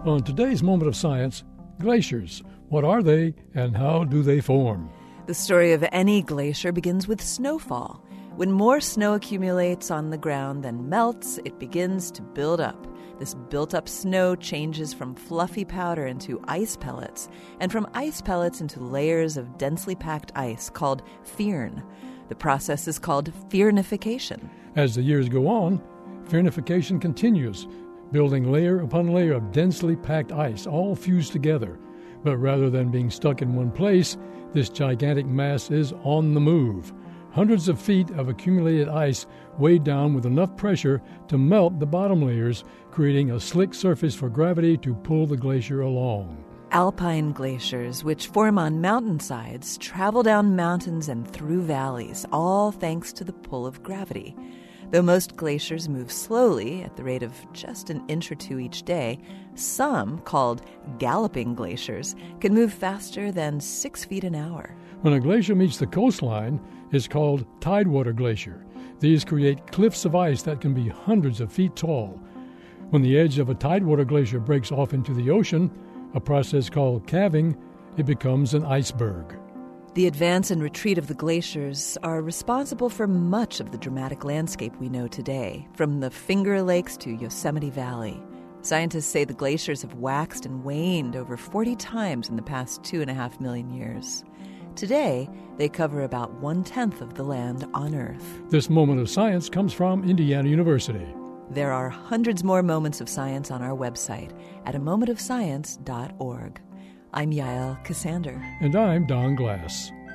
On today's Moment of Science, glaciers. What are they and how do they form? The story of any glacier begins with snowfall. When more snow accumulates on the ground than melts, it begins to build up. This built-up snow changes from fluffy powder into ice pellets, and from ice pellets into layers of densely packed ice called firn. The process is called firnification. As the years go on, firnification continues, building layer upon layer of densely packed ice, all fused together. But rather than being stuck in one place, this gigantic mass is on the move. Hundreds of feet of accumulated ice weighed down with enough pressure to melt the bottom layers, creating a slick surface for gravity to pull the glacier along. Alpine glaciers, which form on mountainsides, travel down mountains and through valleys, all thanks to the pull of gravity. Though most glaciers move slowly, at the rate of just an inch or two each day, some, called galloping glaciers, can move faster than 6 feet an hour. When a glacier meets the coastline, it's called tidewater glacier. These create cliffs of ice that can be hundreds of feet tall. When the edge of a tidewater glacier breaks off into the ocean, a process called calving, it becomes an iceberg. The advance and retreat of the glaciers are responsible for much of the dramatic landscape we know today, from the Finger Lakes to Yosemite Valley. Scientists say the glaciers have waxed and waned over 40 times in the past 2.5 million years. Today, they cover about 1/10 of the land on Earth. This Moment of Science comes from Indiana University. There are hundreds more moments of science on our website at amomentofscience.org. I'm Yael Cassander. And I'm Don Glass.